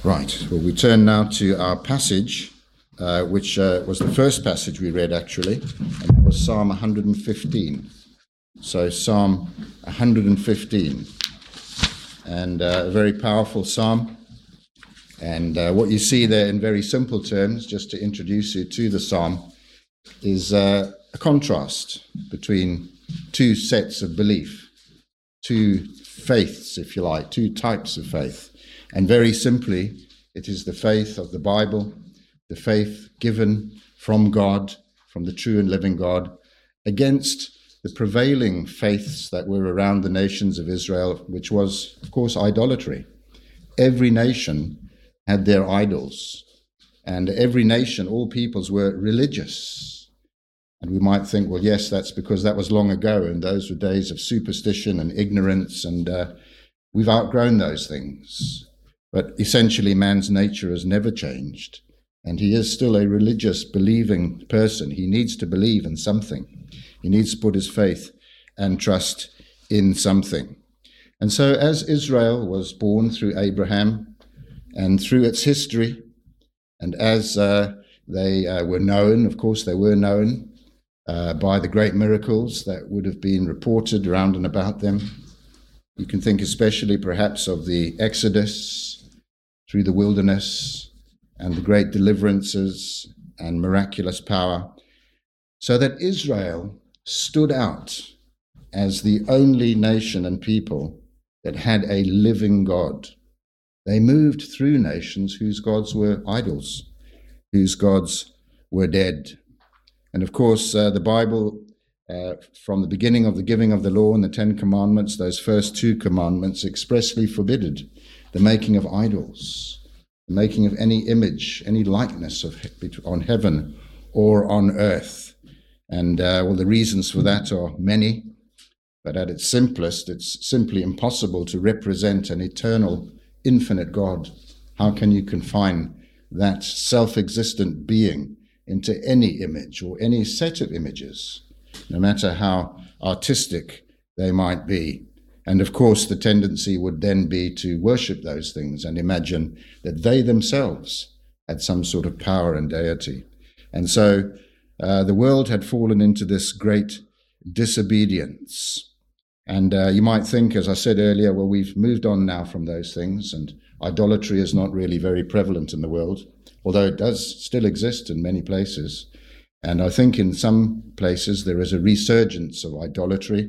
Right, well, we turn now to our passage, which was the first passage we read, actually, and that was Psalm 115. So Psalm 115, and a very powerful psalm. And what you see there in very simple terms, just to introduce you to the psalm, is a contrast between two sets of belief, two faiths, if you like, two types of faith. And very simply, it is the faith of the Bible, the faith given from God, from the true and living God, against the prevailing faiths that were around the nations of Israel, which was, of course, idolatry. Every nation had their idols, and every nation, all peoples, were religious. And we might think, well, yes, that's because that was long ago, and those were days of superstition and ignorance, and we've outgrown those things. But essentially, man's nature has never changed, and he is still a religious, believing person. He needs to believe in something. He needs to put his faith and trust in something. And so as Israel was born through Abraham and through its history, and as they were known, of course they were known by the great miracles that would have been reported round and about them. You can think especially perhaps of the Exodus through the wilderness and the great deliverances and miraculous power, so that Israel stood out as the only nation and people that had a living God. They moved through nations whose gods were idols, whose gods were dead. And of course, the Bible, from the beginning of the giving of the law and the Ten Commandments, those first two commandments expressly forbidded the making of idols, the making of any image, any likeness on heaven or on earth. And well, the reasons for that are many, but at its simplest, it's simply impossible to represent an eternal, infinite God. How can you confine that self-existent being into any image or any set of images, no matter how artistic they might be? And of course, the tendency would then be to worship those things and imagine that they themselves had some sort of power and deity. And so the world had fallen into this great disobedience. And you might think, as I said earlier, well, we've moved on now from those things, and idolatry is not really very prevalent in the world, although it does still exist in many places. And I think in some places there is a resurgence of idolatry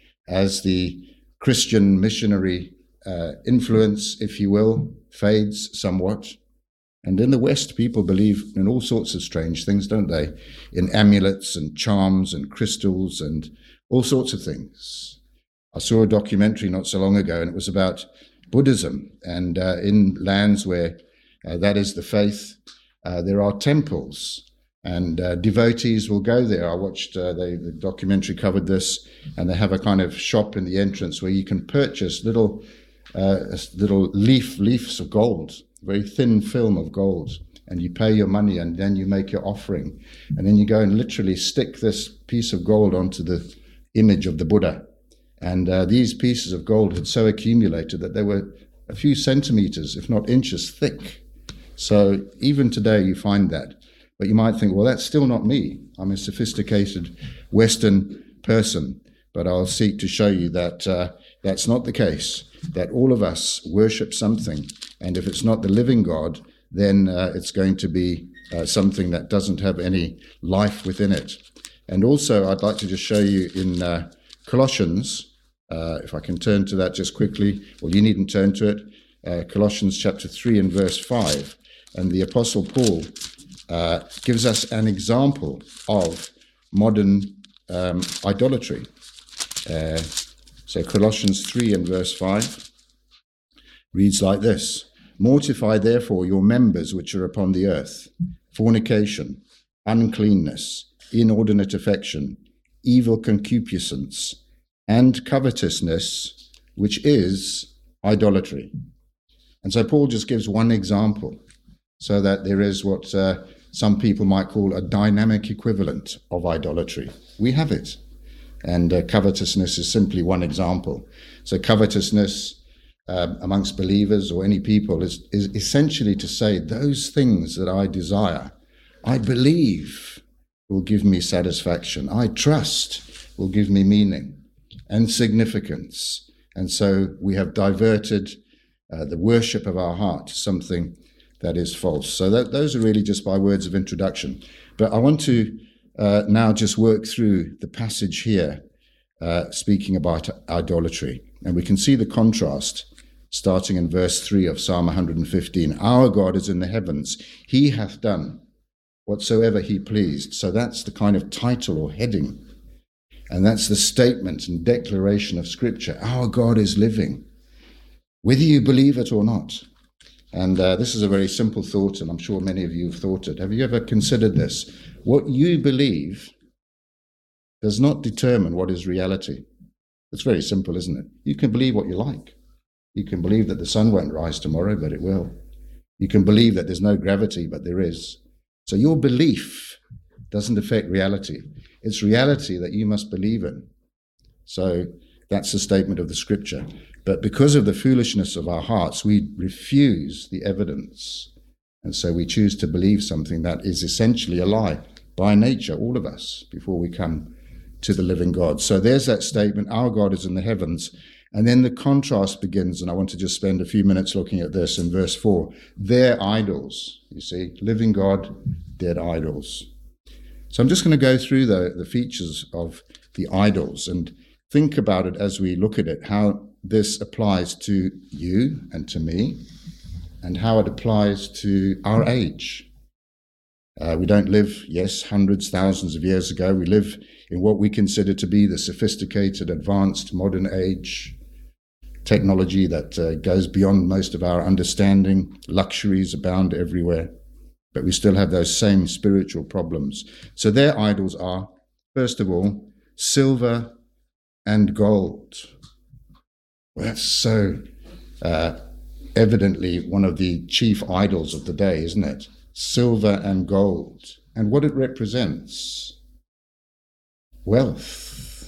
as the Christian missionary influence, if you will, fades somewhat. And in the West, people believe in all sorts of strange things, don't they? In amulets and charms and crystals and all sorts of things. I saw a documentary not so long ago, and it was about Buddhism. And in lands where that is the faith, there are temples, and devotees will go there. I watched, the documentary covered this, and they have a kind of shop in the entrance where you can purchase little leaves of gold, very thin film of gold, and you pay your money and then you make your offering. And then you go and literally stick this piece of gold onto the image of the Buddha. And these pieces of gold had so accumulated that they were a few centimeters, if not inches, thick. So even today you find that. But you might think, well, that's still not me. I'm a sophisticated Western person. But I'll seek to show you that that's not the case, that all of us worship something. And if it's not the living God, then it's going to be something that doesn't have any life within it. And also, I'd like to just show you in Colossians, if I can turn to that just quickly. Well, you needn't turn to it. Colossians chapter 3 and verse 5. And the Apostle Paul gives us an example of modern idolatry. So Colossians 3 and verse 5 reads like this: "Mortify therefore your members which are upon the earth, fornication, uncleanness, inordinate affection, evil concupiscence, and covetousness, which is idolatry." And so Paul just gives one example, so that there is what some people might call a dynamic equivalent of idolatry. We have it. And covetousness is simply one example. So covetousness amongst believers or any people is essentially to say those things that I desire, I believe will give me satisfaction. I trust will give me meaning and significance. And so we have diverted the worship of our heart to something that is false. So those are really just by words of introduction. But I want to now just work through the passage here, speaking about idolatry. And we can see the contrast starting in verse 3 of Psalm 115. Our God is in the heavens. He hath done whatsoever he pleased. So that's the kind of title or heading. And that's the statement and declaration of Scripture. Our God is living, whether you believe it or not. And this is a very simple thought, and I'm sure many of you have thought it. Have you ever considered this? What you believe does not determine what is reality. It's very simple, isn't it? You can believe what you like. You can believe that the sun won't rise tomorrow, but it will. You can believe that there's no gravity, but there is. So your belief doesn't affect reality. It's reality that you must believe in. So that's the statement of the Scripture. But because of the foolishness of our hearts, we refuse the evidence. And so we choose to believe something that is essentially a lie by nature, all of us, before we come to the living God. So there's that statement, our God is in the heavens. And then the contrast begins, and I want to just spend a few minutes looking at this in verse 4. They're idols, you see, living God, dead idols. So I'm just going to go through the features of the idols and think about it as we look at it, how this applies to you and to me, and how it applies to our age. We don't live, yes, hundreds, thousands of years ago. We live in what we consider to be the sophisticated, advanced, modern age. Technology that goes beyond most of our understanding. Luxuries abound everywhere. But we still have those same spiritual problems. So their idols are, first of all, silver and gold. Well, that's so evidently one of the chief idols of the day, isn't it? Silver and gold. And what it represents: wealth,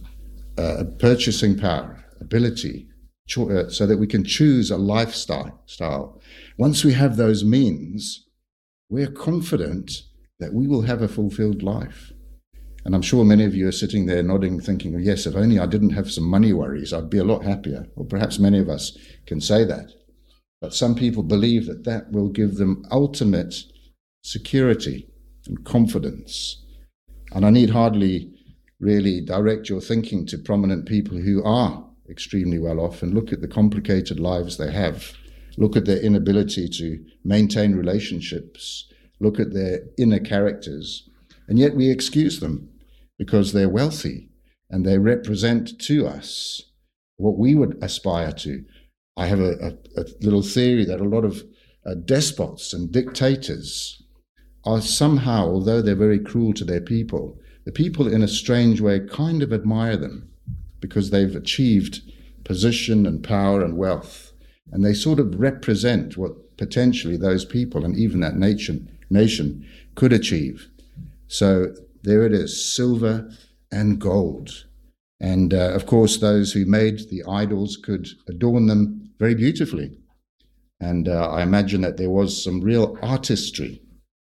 purchasing power, ability, so that we can choose a lifestyle. Once we have those means, we're confident that we will have a fulfilled life. And I'm sure many of you are sitting there nodding, thinking, well, yes, if only I didn't have some money worries, I'd be a lot happier. Or perhaps many of us can say that. But some people believe that that will give them ultimate security and confidence. And I need hardly really direct your thinking to prominent people who are extremely well off and look at the complicated lives they have. Look at their inability to maintain relationships. Look at their inner characters. And yet we excuse them because they're wealthy and they represent to us what we would aspire to. I have a little theory that a lot of despots and dictators are somehow, although they're very cruel to their people, the people in a strange way kind of admire them because they've achieved position and power and wealth. And they sort of represent what potentially those people and even that nation could achieve. So there it is, silver and gold. And of course, those who made the idols could adorn them very beautifully. And I imagine that there was some real artistry.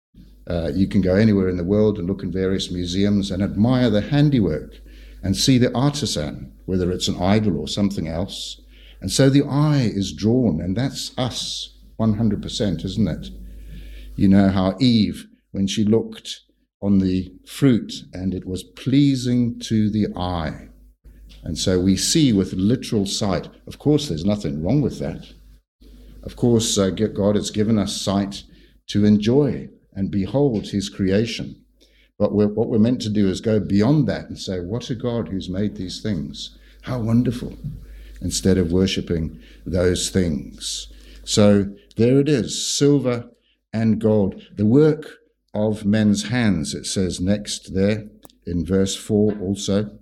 You can go anywhere in the world and look in various museums and admire the handiwork and see the artisan, whether it's an idol or something else. And so the eye is drawn, and that's us 100%, isn't it? You know how Eve, when she looked on the fruit and it was pleasing to the eye. And so we see with literal sight. Of course, there's nothing wrong with that. Of course, God has given us sight to enjoy and behold his creation. But what we're meant to do is go beyond that and say, what a God who's made these things. How wonderful. Instead of worshipping those things. So there it is, silver and gold. The work of men's hands, it says next there in verse 4 also.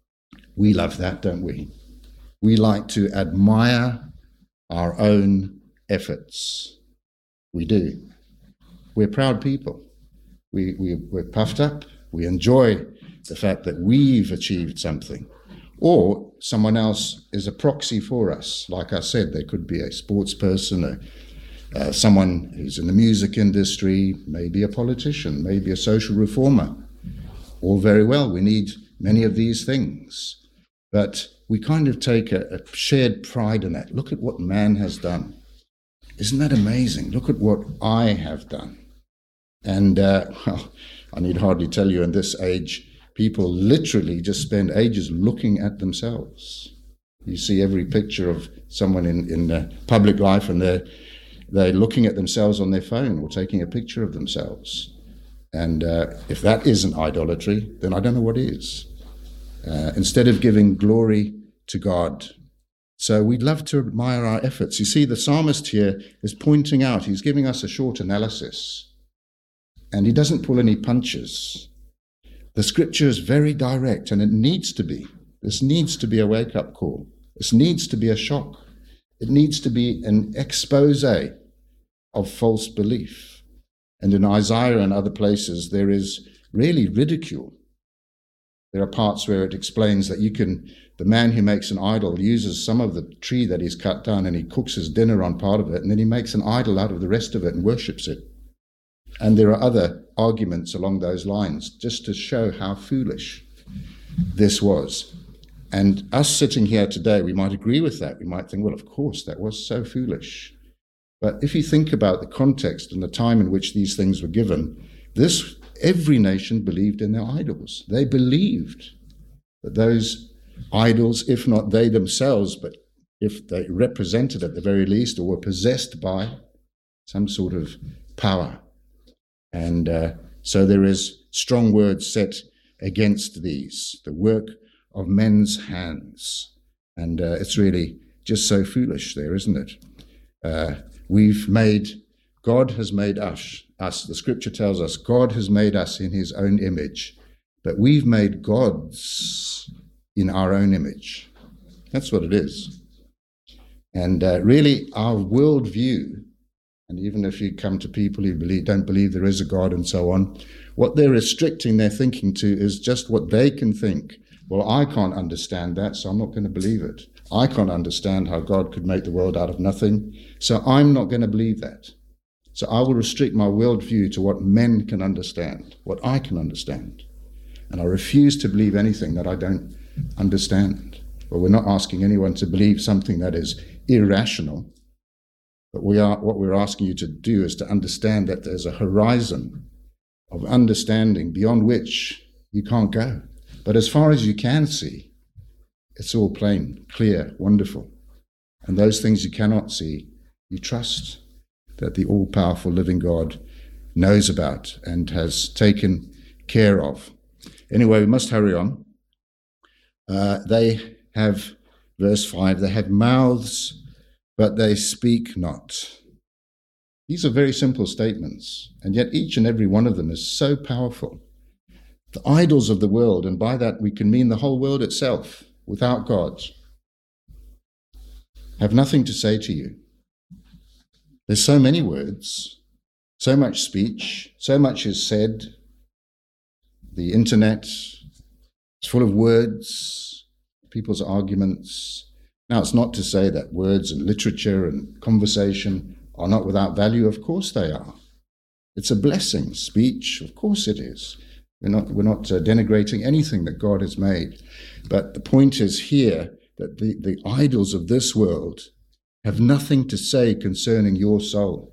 We love that, don't we? We like to admire our own efforts. We do. We're proud people. We're puffed up. We enjoy the fact that we've achieved something. Or someone else is a proxy for us. Like I said, they could be a sports person, someone who's in the music industry, maybe a politician, maybe a social reformer. All very well, we need many of these things. But we kind of take a shared pride in that. Look at what man has done. Isn't that amazing? Look at what I have done. And, well, I need hardly tell you, in this age, people literally just spend ages looking at themselves. You see every picture of someone in public life, and they're looking at themselves on their phone or taking a picture of themselves. And if that isn't idolatry, then I don't know what is. Instead of giving glory to God. So we'd love to admire our efforts. You see, the psalmist here is pointing out, he's giving us a short analysis. And he doesn't pull any punches. The scripture is very direct, and it needs to be. This needs to be a wake-up call. This needs to be a shock. It needs to be an expose of false belief. And in Isaiah and other places, there is really ridicule. There are parts where it explains that the man who makes an idol uses some of the tree that he's cut down, and he cooks his dinner on part of it, and then he makes an idol out of the rest of it and worships it. And there are other arguments along those lines, just to show how foolish this was. And us sitting here today, we might agree with that. We might think, well, of course, that was so foolish. But if you think about the context and the time in which these things were given, every nation believed in their idols. They believed that those idols, if not they themselves, but if they represented at the very least or were possessed by some sort of power. And so there is strong words set against these, the work of men's hands. And it's really just so foolish there, isn't it? God has made us. The scripture tells us God has made us in his own image, but we've made gods in our own image. That's what it is. And really our worldview, and even if you come to people who don't believe there is a God and so on, what they're restricting their thinking to is just what they can think. Well, I can't understand that, so I'm not going to believe it. I can't understand how God could make the world out of nothing, so I'm not going to believe that. So I will restrict my worldview to what men can understand, what I can understand. And I refuse to believe anything that I don't understand. Well, we're not asking anyone to believe something that is irrational. But what we're asking you to do is to understand that there's a horizon of understanding beyond which you can't go. But as far as you can see, it's all plain, clear, wonderful. And those things you cannot see, you trust that the all-powerful living God knows about and has taken care of. Anyway, we must hurry on. They have, verse 5, they have mouths, but they speak not. These are very simple statements, and yet each and every one of them is so powerful. The idols of the world, and by that we can mean the whole world itself, without God, have nothing to say to you. There's so many words, so much speech, so much is said. The internet is full of words, people's arguments. Now, it's not to say that words and literature and conversation are not without value. Of course they are. It's a blessing. Speech, of course it is. We're not denigrating anything that God has made. But the point is here that the idols of this world have nothing to say concerning your soul.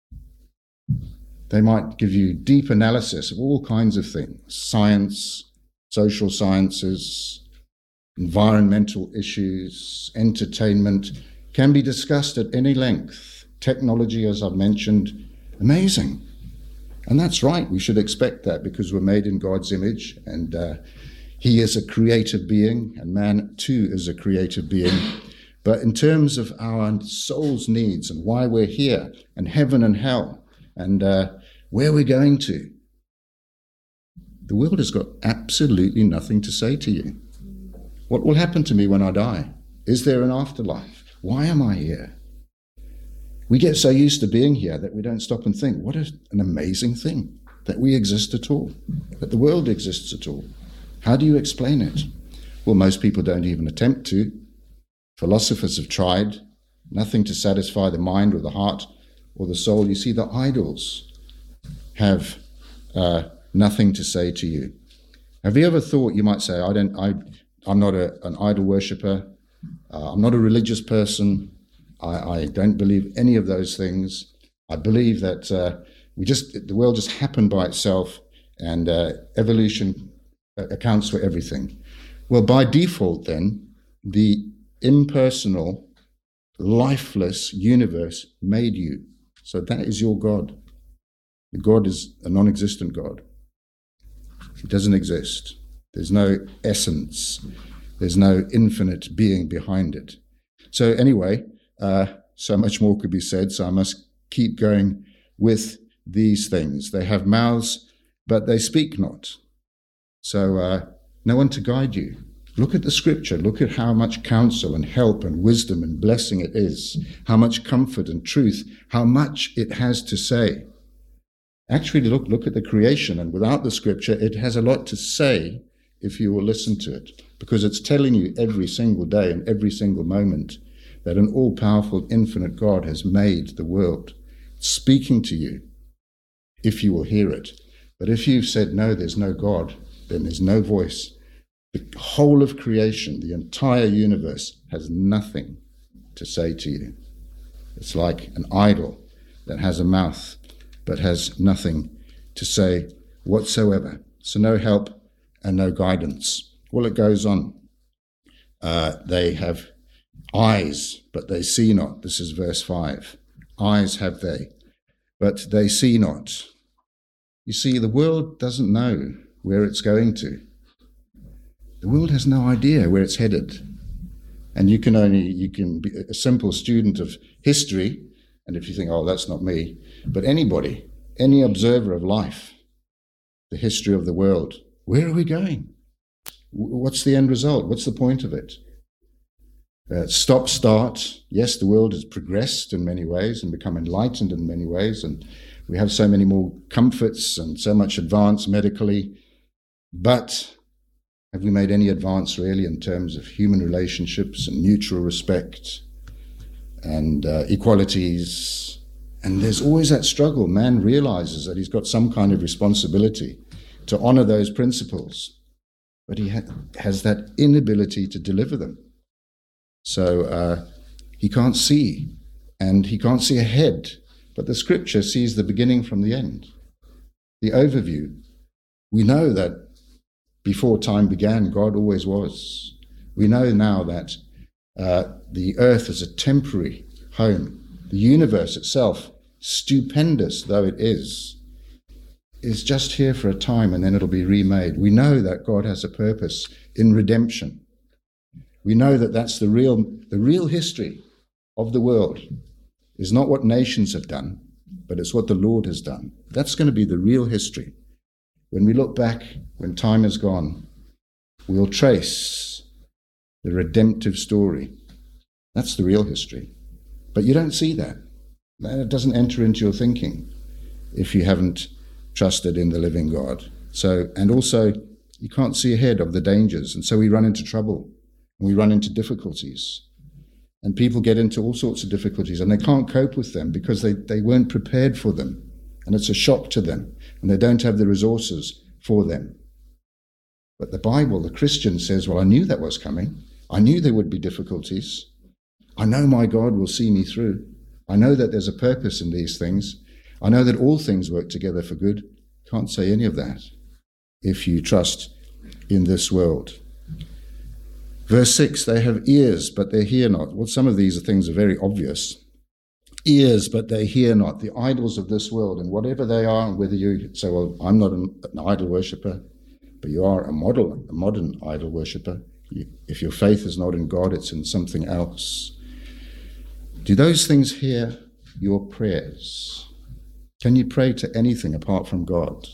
They might give you deep analysis of all kinds of things, science, social sciences, environmental issues, entertainment, can be discussed at any length. Technology, as I've mentioned, amazing. And that's right, we should expect that because we're made in God's image, and he is a creative being, and man too is a creative being. But in terms of our soul's needs and why we're here, and heaven and hell, and where we're going to, the world has got absolutely nothing to say to you. What will happen to me when I die? Is there an afterlife? Why am I here? We get so used to being here that we don't stop and think, what an amazing thing that we exist at all, that the world exists at all. How do you explain it? Well, most people don't even attempt to. Philosophers have tried. Nothing to satisfy the mind or the heart or the soul. You see, the idols have nothing to say to you. Have you ever thought, you might say, I'm not an idol worshipper. I'm not a religious person. I don't believe any of those things. I believe that the world just happened by itself, and evolution accounts for everything. Well, by default, then, the impersonal, lifeless universe made you. So that is your God. The God is a non-existent God. It doesn't exist. There's no essence. There's no infinite being behind it. So anyway, so much more could be said, so I must keep going with these things. They have mouths, but they speak not. So no one to guide you. Look at the scripture. Look at how much counsel and help and wisdom and blessing it is, how much comfort and truth, how much it has to say. Actually, look at the creation, and without the scripture, it has a lot to say if you will listen to it, because it's telling you every single day and every single moment that an all-powerful, infinite God has made the world. It's speaking to you if you will hear it. But if you've said, no, there's no God, then there's no voice. The whole of creation, the entire universe, has nothing to say to you. It's like an idol that has a mouth but has nothing to say whatsoever. So no help and no guidance. Well, it goes on. They have eyes, but they see not. This is verse 5. Eyes have they, but they see not. You see, the world doesn't know where it's going to. The world has no idea where it's headed. And you can be a simple student of history, and if you think, oh, that's not me, but anybody, any observer of life, the history of the world, where are we going? What's the end result? What's the point of it? Stop, start. Yes, the world has progressed in many ways and become enlightened in many ways, and we have so many more comforts and so much advance medically. But have we made any advance really in terms of human relationships and mutual respect and equalities? And there's always that struggle. Man realizes that he's got some kind of responsibility to honor those principles, but he has that inability to deliver them. So he can't see, and he can't see ahead. But the scripture sees the beginning from the end. The overview. We know that before time began, God always was. We know now that the earth is a temporary home. The universe itself, stupendous though it is just here for a time, and then it'll be remade. We know that God has a purpose in redemption. We know that that's the real history of the world. Is not what nations have done, but it's what the Lord has done. That's going to be the real history. When we look back, when time is gone, we'll trace the redemptive story. That's the real history. But you don't see that. That doesn't enter into your thinking if you haven't trusted in the living God. So, and also, you can't see ahead of the dangers, and so we run into trouble, and we run into difficulties. And people get into all sorts of difficulties, and they can't cope with them because they weren't prepared for them. And it's a shock to them, and they don't have the resources for them. But the Bible, the Christian, says, well, I knew that was coming. I knew there would be difficulties. I know my God will see me through. I know that there's a purpose in these things. I know that all things work together for good. Can't say any of that if you trust in this world. Verse 6, they have ears, but they hear not. Well, some of these things are very obvious. Ears, but they hear not. The idols of this world, and whatever they are, whether you say, well, I'm not an idol worshipper, but you are a modern idol worshipper. If your faith is not in God, it's in something else. Do those things hear your prayers? Can you pray to anything apart from God?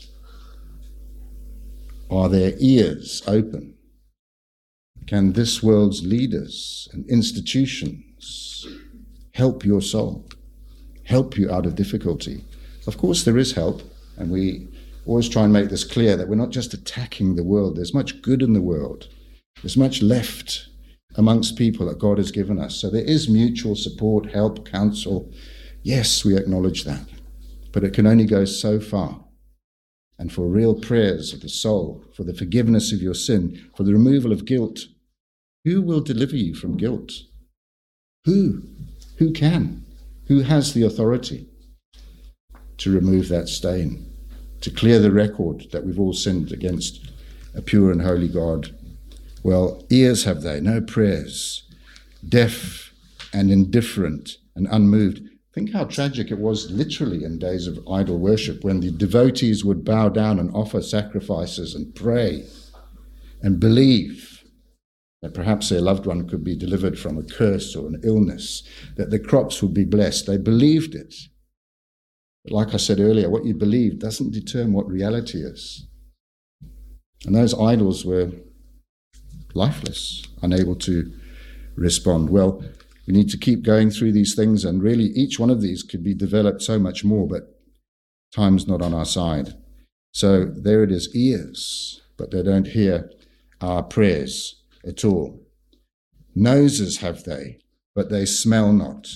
Are their ears open? Can this world's leaders and institutions help your soul, help you out of difficulty? Of course there is help, and we always try and make this clear that we're not just attacking the world. There's much good in the world. There's much left amongst people that God has given us. So there is mutual support, help, counsel. Yes, we acknowledge that. But it can only go so far. And for real prayers of the soul, for the forgiveness of your sin, for the removal of guilt, who will deliver you from guilt? Who? Who can? Who has the authority to remove that stain, to clear the record that we've all sinned against a pure and holy God? Well, ears have they, no prayers, deaf and indifferent and unmoved. Think how tragic it was literally in days of idol worship when the devotees would bow down and offer sacrifices and pray and believe that perhaps their loved one could be delivered from a curse or an illness, that the crops would be blessed. They believed it. But like I said earlier, what you believe doesn't determine what reality is. And those idols were lifeless, unable to respond. Well, we need to keep going through these things, and really each one of these could be developed so much more, but time's not on our side. So there it is, ears, but they don't hear our prayers at all. Noses have they, but they smell not.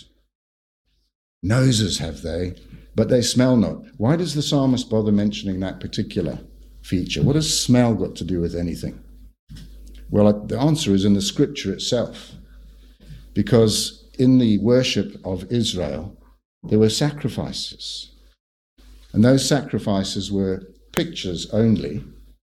Noses have they, but they smell not. Why does the psalmist bother mentioning that particular feature? What has smell got to do with anything? Well, the answer is in the scripture itself. Because in the worship of Israel, there were sacrifices. And those sacrifices were pictures only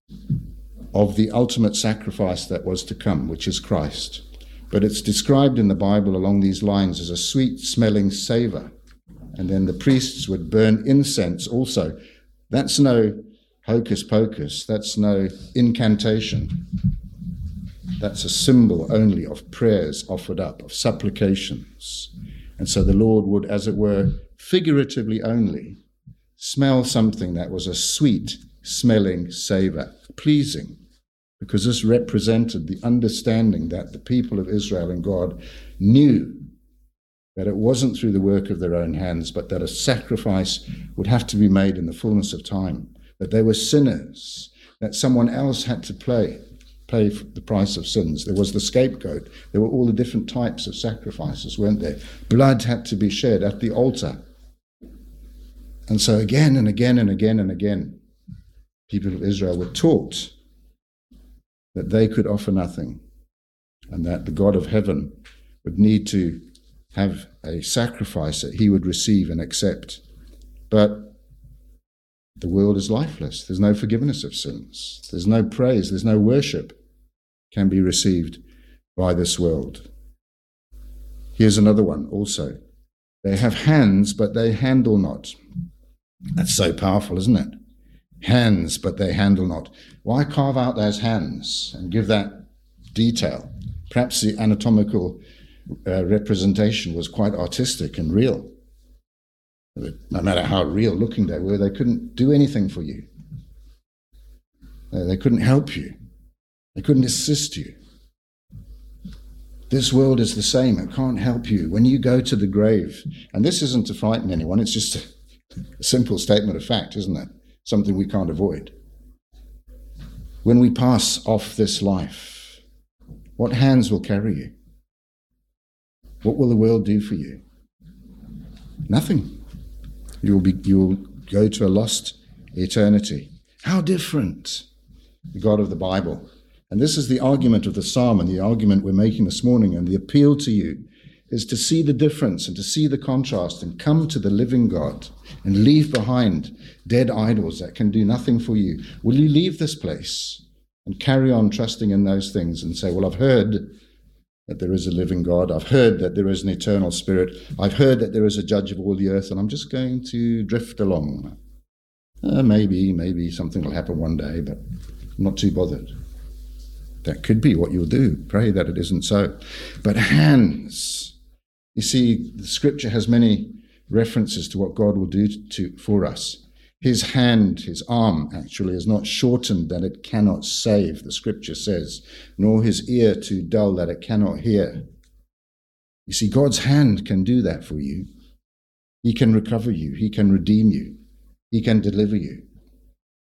of the ultimate sacrifice that was to come, which is Christ. But it's described in the Bible along these lines as a sweet-smelling savor. And then the priests would burn incense also. That's no hocus pocus. That's no incantation. That's a symbol only of prayers offered up, of supplications. And so the Lord would, as it were, figuratively only, smell something that was a sweet-smelling savor, pleasing, because this represented the understanding that the people of Israel and God knew that it wasn't through the work of their own hands, but that a sacrifice would have to be made in the fullness of time, that they were sinners, that someone else had to pay for the price of sins. There was the scapegoat. There were all the different types of sacrifices, weren't there? Blood had to be shed at the altar. And so again and again and again and again, people of Israel were taught that they could offer nothing and that the God of heaven would need to have a sacrifice that he would receive and accept. But the world is lifeless. There's no forgiveness of sins. There's no praise. There's no worship can be received by this world. Here's another one also. They have hands, but they handle not. That's so powerful, isn't it? Hands, but they handle not. Why carve out those hands and give that detail? Perhaps the anatomical representation was quite artistic and real. No matter how real looking they were, they couldn't do anything for you. They couldn't help you. They couldn't assist you. This world is the same. It can't help you. When you go to the grave, and this isn't to frighten anyone, it's just a simple statement of fact, isn't it? Something we can't avoid. When we pass off this life, what hands will carry you? What will the world do for you? Nothing. You'll go to a lost eternity. How different the God of the Bible. And this is the argument of the psalm and the argument we're making this morning, and the appeal to you is to see the difference and to see the contrast and come to the living God and leave behind dead idols that can do nothing for you. Will you leave this place and carry on trusting in those things and say, well, I've heard that there is a living God. I've heard that there is an eternal spirit. I've heard that there is a judge of all the earth, and I'm just going to drift along. Maybe something will happen one day, but I'm not too bothered. That could be what you'll do. Pray that it isn't so. But hands. You see, the scripture has many references to what God will do for us. His hand, his arm, actually, is not shortened that it cannot save, the scripture says, nor his ear too dull that it cannot hear. You see, God's hand can do that for you. He can recover you. He can redeem you. He can deliver you.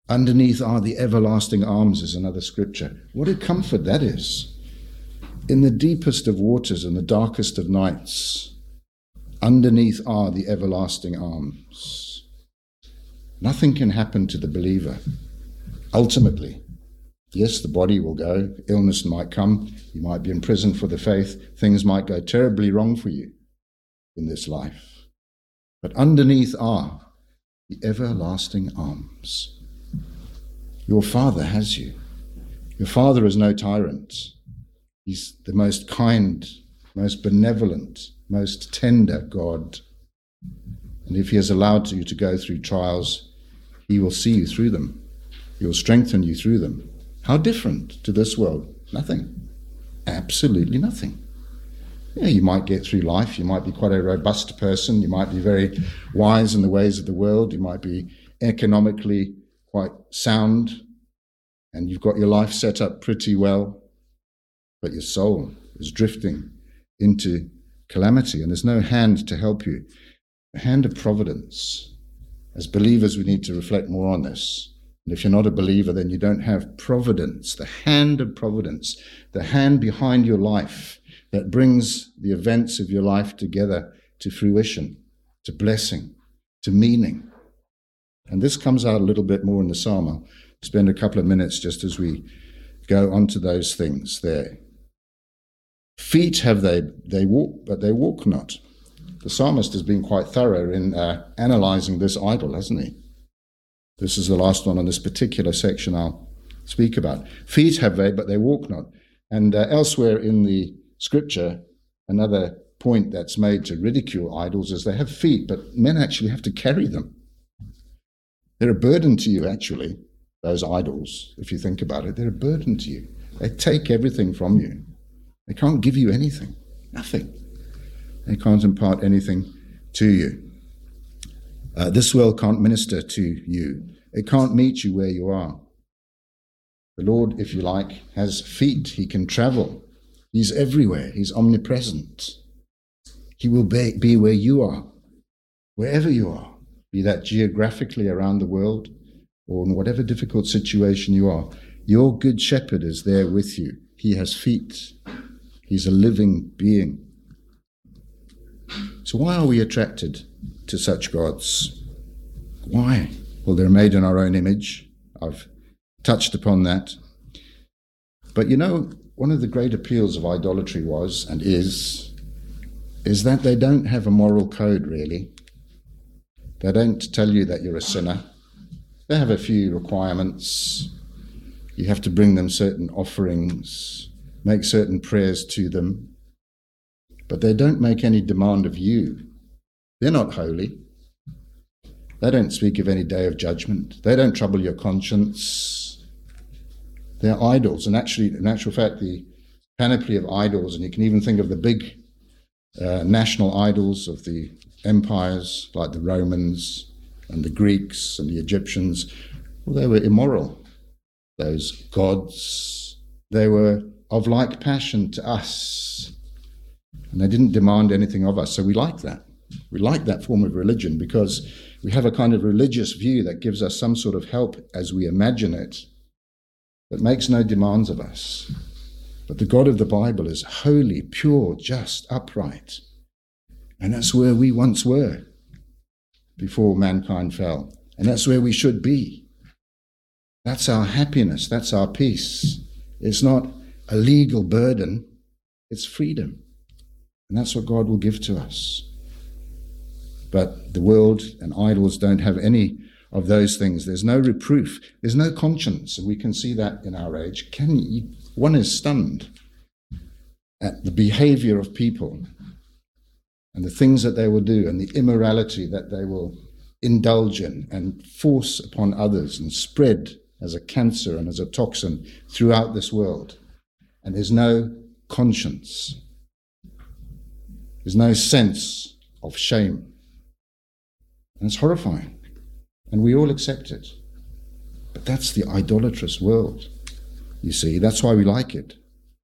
Underneath are the everlasting arms is another scripture. What a comfort that is. In the deepest of waters and the darkest of nights, underneath are the everlasting arms. Nothing can happen to the believer. Ultimately, yes, the body will go, illness might come, you might be in prison for the faith, things might go terribly wrong for you in this life. But underneath are the everlasting arms. Your Father has you. Your Father is no tyrant. He's the most kind, most benevolent, most tender God. And if he has allowed you to go through trials, he will see you through them. He will strengthen you through them. How different to this world? Nothing. Absolutely nothing. Yeah, you might get through life. You might be quite a robust person. You might be very wise in the ways of the world. You might be economically quite sound, and you've got your life set up pretty well, but your soul is drifting into calamity, and there's no hand to help you. The hand of providence. As believers, we need to reflect more on this. And if you're not a believer, then you don't have providence, the hand of providence, the hand behind your life that brings the events of your life together to fruition, to blessing, to meaning. And this comes out a little bit more in the psalm. I'll spend a couple of minutes just as we go on to those things there. Feet have they walk, but they walk not. The psalmist has been quite thorough in analyzing this idol, hasn't he? This is the last one on this particular section I'll speak about. Feet have they, but they walk not. And elsewhere in the scripture, another point that's made to ridicule idols is they have feet, but men actually have to carry them. They're a burden to you, actually, those idols, if you think about it. They're a burden to you. They take everything from you. They can't give you anything, nothing. They can't impart anything to you. This world can't minister to you. It can't meet you where you are. The Lord, if you like, has feet. He can travel. He's everywhere. He's omnipresent. He will be where you are, wherever you are, be that geographically around the world or in whatever difficult situation you are. Your good shepherd is there with you. He has feet. He's a living being. So why are we attracted to such gods? Why? Well, they're made in our own image. I've touched upon that. But you know, one of the great appeals of idolatry was and is that they don't have a moral code, really. They don't tell you that you're a sinner. They have a few requirements. You have to bring them certain offerings, make certain prayers to them. But they don't make any demand of you. They're not holy. They don't speak of any day of judgment. They don't trouble your conscience. They're idols. And actually, in actual fact, the panoply of idols, and you can even think of the big national idols of the empires, like the Romans and the Greeks and the Egyptians, well, they were immoral. Those gods, they were of like passion to us. And they didn't demand anything of us. So we like that. We like that form of religion because we have a kind of religious view that gives us some sort of help as we imagine it, that makes no demands of us. But the God of the Bible is holy, pure, just, upright. And that's where we once were before mankind fell. And that's where we should be. That's our happiness. That's our peace. It's not a legal burden. It's freedom. And that's what God will give to us. But the world and idols don't have any of those things. There's no reproof. There's no conscience. And we can see that in our age. One is stunned at the behavior of people and the things that they will do and the immorality that they will indulge in and force upon others and spread as a cancer and as a toxin throughout this world. And there's no conscience. There's no sense of shame. And it's horrifying. And we all accept it. But that's the idolatrous world, you see. That's why we like it.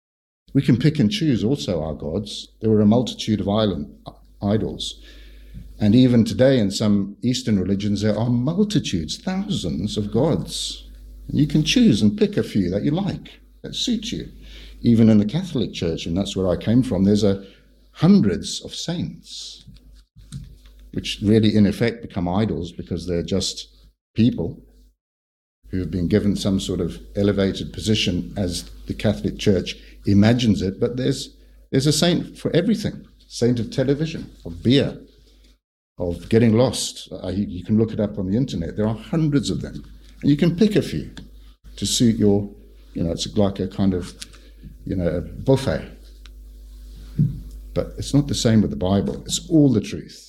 We can pick and choose also our gods. There were a multitude of idols. And even today in some Eastern religions, there are multitudes, thousands of gods. You can choose and pick a few that you like, that suit you. Even in the Catholic Church, and that's where I came from, there's hundreds of saints, which really in effect become idols because they're just people who have been given some sort of elevated position as the Catholic Church imagines it. But there's a saint for everything. Saint of television, of beer, of getting lost. You can look it up on the internet. There are hundreds of them. And you can pick a few to suit your, it's like a kind of, a buffet. But it's not the same with the Bible. It's all the truth.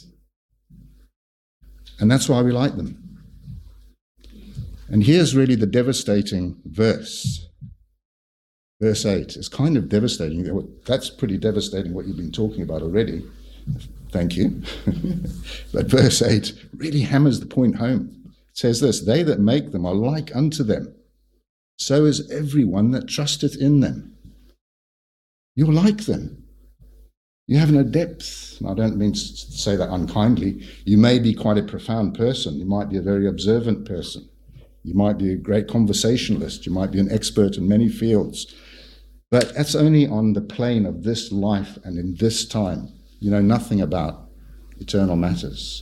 And that's why we like them. And here's really the devastating verse. Verse 8 is kind of devastating. That's pretty devastating what you've been talking about already. Thank you. But verse 8 really hammers the point home. It says this, they that make them are like unto them. So is everyone that trusteth in them. You're like them. You have no depth. And I don't mean to say that unkindly. You may be quite a profound person. You might be a very observant person. You might be a great conversationalist. You might be an expert in many fields. But that's only on the plane of this life and in this time. You know nothing about eternal matters.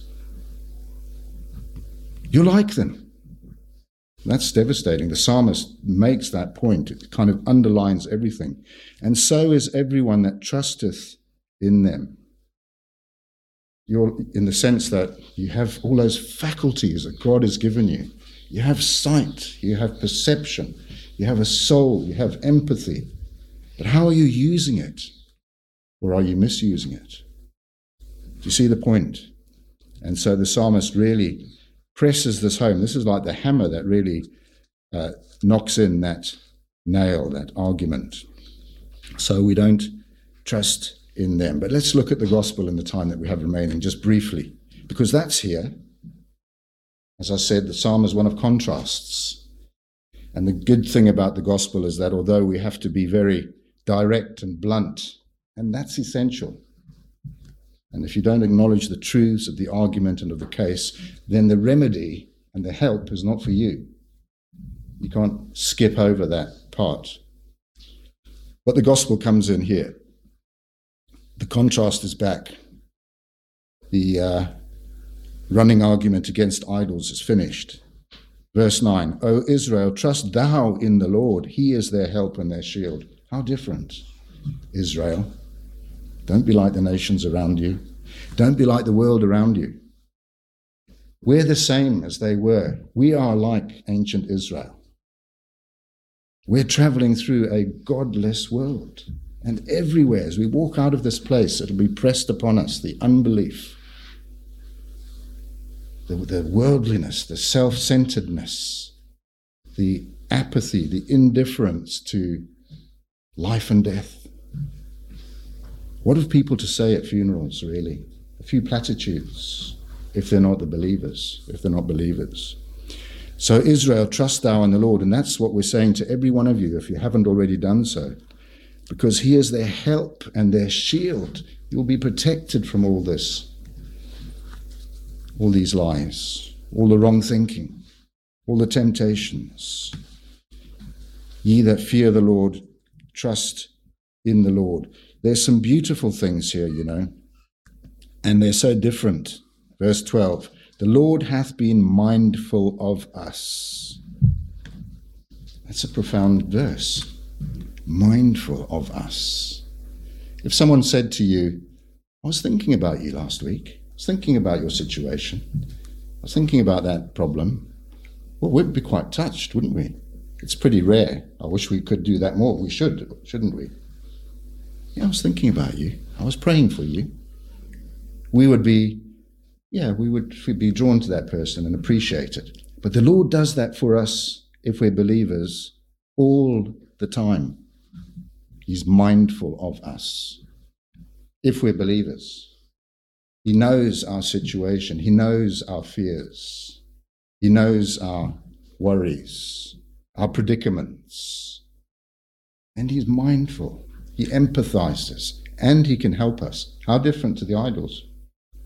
You're like them. That's devastating. The psalmist makes that point. It kind of underlines everything. And so is everyone that trusteth in them. You're in the sense that you have all those faculties that God has given you. You have sight, you have perception, you have a soul, you have empathy. But how are you using it? Or are you misusing it? Do you see the point? And so the psalmist really presses this home. This is like the hammer that really knocks in that nail, that argument. So we don't trust in them. But let's look at the gospel in the time that we have remaining, just briefly, because that's here. As I said, the psalm is one of contrasts. And the good thing about the gospel is that although we have to be very direct and blunt, and that's essential, and if you don't acknowledge the truths of the argument and of the case, then the remedy and the help is not for you. You can't skip over that part. But the gospel comes in here. The contrast is back. The running argument against idols is finished. Verse 9, O Israel, trust thou in the Lord. He is their help and their shield. How different, Israel. Don't be like the nations around you. Don't be like the world around you. We're the same as they were. We are like ancient Israel. We're traveling through a godless world. And everywhere, as we walk out of this place, it'll be pressed upon us, the unbelief, the worldliness, the self-centeredness, the apathy, the indifference to life and death. What have people to say at funerals, really? A few platitudes, if they're not the believers, if they're not believers. So Israel, trust thou in the Lord, and that's what we're saying to every one of you, if you haven't already done so, because he is their help and their shield. You'll be protected from all this, all these lies, all the wrong thinking, all the temptations. Ye that fear the Lord, trust in the Lord. There's some beautiful things here, and they're so different. Verse 12, the Lord hath been mindful of us. That's a profound verse. Mindful of us. If someone said to you, I was thinking about you last week, I was thinking about your situation, I was thinking about that problem, well, we'd be quite touched, wouldn't we? It's pretty rare. I wish we could do that more. We should, shouldn't we? Yeah, I was thinking about you. I was praying for you. We would be drawn to that person and appreciate it. But the Lord does that for us, if we're believers, all the time. He's mindful of us, if we're believers. He knows our situation. He knows our fears. He knows our worries, our predicaments. And he's mindful. He empathizes, and he can help us. How different to the idols?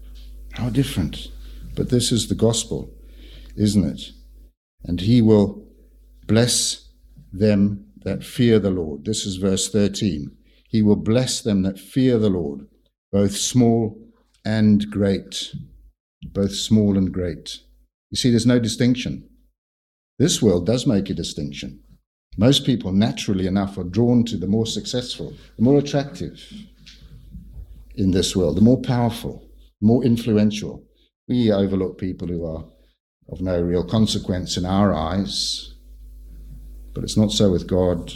How different. But this is the gospel, isn't it? And he will bless them that fear the Lord. This is verse 13. He will bless them that fear the Lord, both small and great. Both small and great. You see, there's no distinction. This world does make a distinction. Most people, naturally enough, are drawn to the more successful, the more attractive in this world, the more powerful, more influential. We overlook people who are of no real consequence in our eyes, but it's not so with God.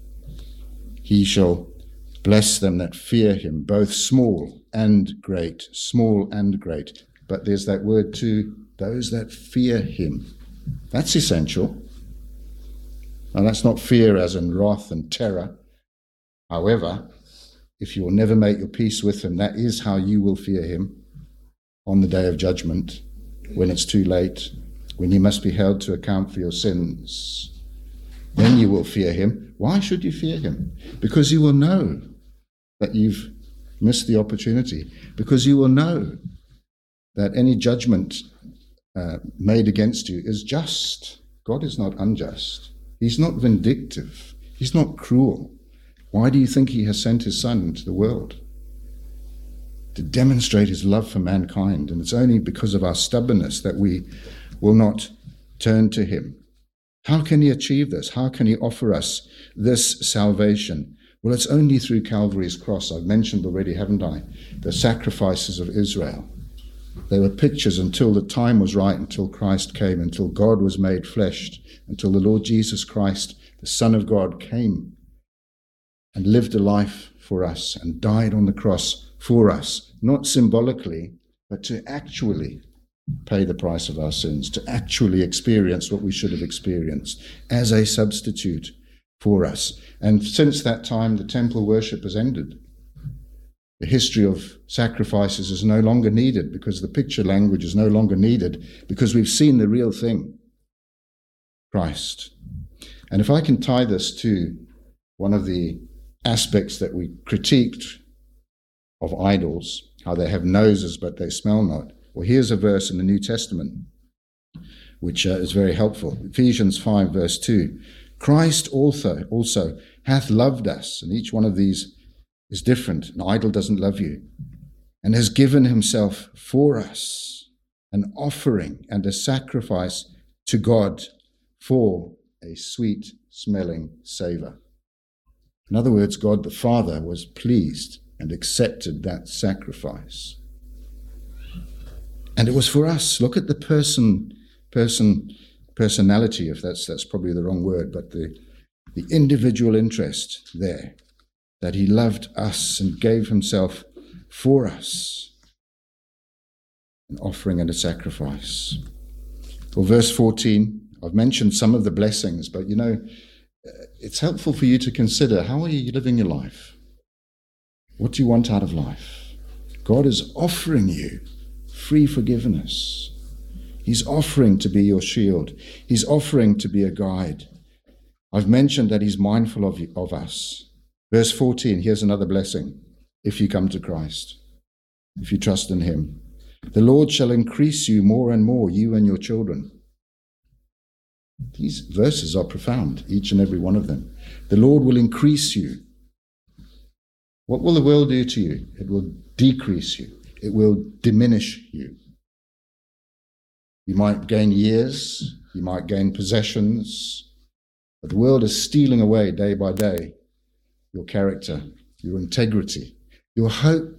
He shall bless them that fear him, both small and great, small and great. But there's that word too, those that fear him. That's essential. Now, that's not fear as in wrath and terror. However, if you will never make your peace with him, that is how you will fear him on the day of judgment, when it's too late, when you must be held to account for your sins. Then you will fear him. Why should you fear him? Because you will know that you've missed the opportunity. Because you will know that any judgment made against you is just. God is not unjust. He's not vindictive. He's not cruel. Why do you think he has sent his son into the world? To demonstrate his love for mankind. And it's only because of our stubbornness that we will not turn to him. How can he achieve this? How can he offer us this salvation? Well, it's only through Calvary's cross. I've mentioned already, haven't I? The sacrifices of Israel. They were pictures until the time was right, until Christ came, until God was made flesh, until the Lord Jesus Christ, the Son of God, came and lived a life for us and died on the cross for us, not symbolically, but to actually pay the price of our sins, to actually experience what we should have experienced as a substitute for us. And since that time, the temple worship has ended. The history of sacrifices is no longer needed because the picture language is no longer needed because we've seen the real thing, Christ. And if I can tie this to one of the aspects that we critiqued of idols, how they have noses but they smell not. Well, here's a verse in the New Testament which is very helpful. Ephesians 5 verse 2. Christ also hath loved us, and each one of these is different. An idol doesn't love you, and has given himself for us, an offering and a sacrifice to God for a sweet smelling savour. In other words, God the Father was pleased and accepted that sacrifice. And it was for us. Look at the personality, if that's probably the wrong word, but the individual interest there, that he loved us and gave himself for us, an offering and a sacrifice. Well, verse 14, I've mentioned some of the blessings, but you know, it's helpful for you to consider, how are you living your life? What do you want out of life? God is offering you free forgiveness. He's offering to be your shield. He's offering to be a guide. I've mentioned that he's mindful of us. Verse 14, here's another blessing. If you come to Christ, if you trust in him, the Lord shall increase you more and more, you and your children. These verses are profound, each and every one of them. The Lord will increase you. What will the world do to you? It will decrease you. It will diminish you. You might gain years, you might gain possessions, but the world is stealing away day by day your character, your integrity, your hope.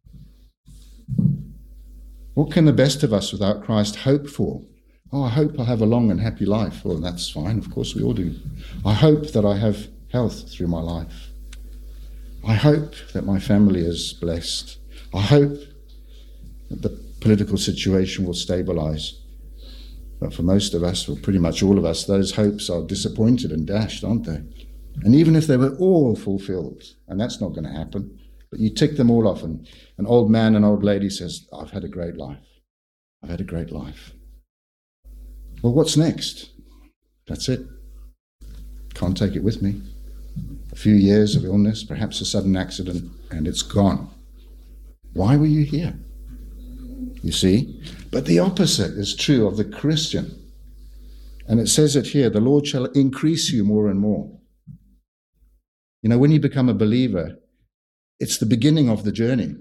What can the best of us without Christ hope for? Oh, I hope I have a long and happy life. Well, that's fine. Of course, we all do. I hope that I have health through my life. I hope that my family is blessed. I hope that the political situation will stabilize. But for most of us, or pretty much all of us, those hopes are disappointed and dashed, aren't they? And even if they were all fulfilled, and that's not going to happen, but you tick them all off, and an old man, an old lady says, I've had a great life. I've had a great life. Well, what's next? That's it. Can't take it with me. A few years of illness, perhaps a sudden accident, and it's gone. Why were you here? you see. But the opposite is true of the Christian. And it says it here, the Lord shall increase you more and more. You know, when you become a believer, it's the beginning of the journey.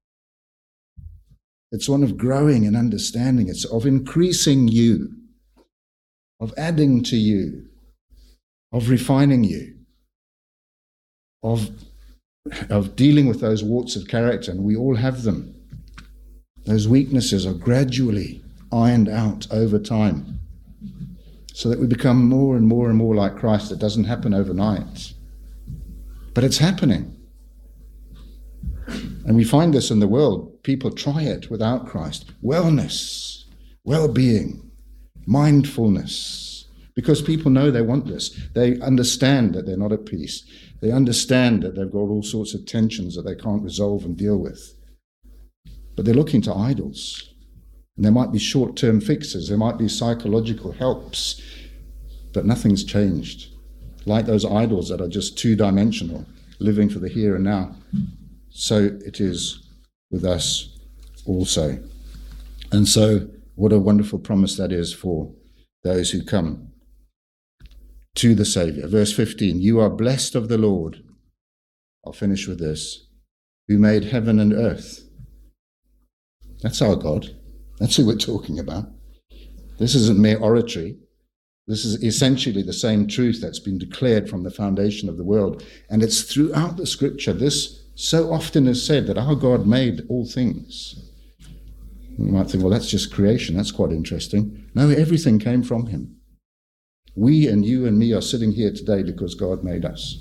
It's one of growing and understanding. It's of increasing you, of adding to you, of refining you, of dealing with those warts of character, and we all have them. Those weaknesses are gradually ironed out over time so that we become more and more and more like Christ. It doesn't happen overnight, but it's happening. And we find this in the world. People try it without Christ. Wellness, well-being, mindfulness, because people know they want this. They understand that they're not at peace. They understand that they've got all sorts of tensions that they can't resolve and deal with. But they're looking to idols. And there might be short-term fixes. There might be psychological helps. But nothing's changed. Like those idols that are just two-dimensional, living for the here and now. So it is with us also. And so what a wonderful promise that is for those who come to the Saviour. Verse 15, you are blessed of the Lord. I'll finish with this. Who made heaven and earth. That's our God. That's who we're talking about. This isn't mere oratory. This is essentially the same truth that's been declared from the foundation of the world. And it's throughout the Scripture. This so often is said that our God made all things. You might think, well, that's just creation. That's quite interesting. No, everything came from him. We and you and me are sitting here today because God made us.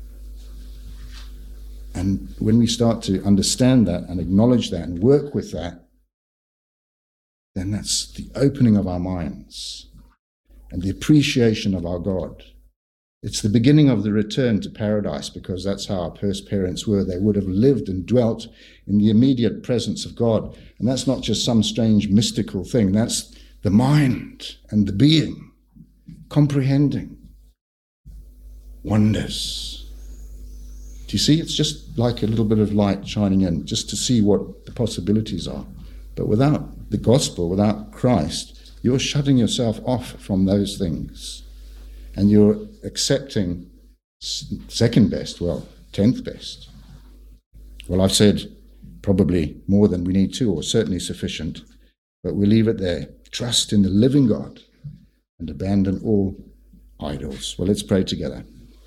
And when we start to understand that and acknowledge that and work with that, then that's the opening of our minds and the appreciation of our God. It's the beginning of the return to paradise, because that's how our first parents were. They would have lived and dwelt in the immediate presence of God. And that's not just some strange mystical thing. That's the mind and the being, comprehending wonders. Do you see? It's just like a little bit of light shining in, just to see what the possibilities are. But without the gospel, without Christ, you're shutting yourself off from those things. And you're accepting second best, 10th best. Well, I've said probably more than we need to, or certainly sufficient, but we leave it there. Trust in the living God and abandon all idols. Well, let's pray together.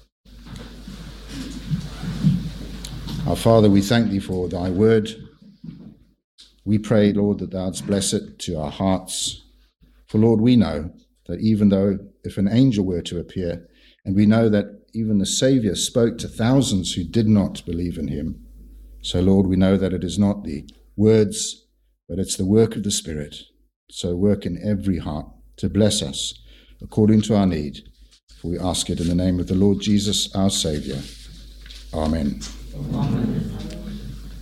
Our Father, we thank thee for thy word. We pray, Lord, that thou wouldst bless it to our hearts. For, Lord, we know that even though if an angel were to appear, and we know that even the Saviour spoke to thousands who did not believe in him, so, Lord, we know that it is not the words, but it's the work of the Spirit. So work in every heart to bless us according to our need. For we ask it in the name of the Lord Jesus, our Saviour. Amen. Amen.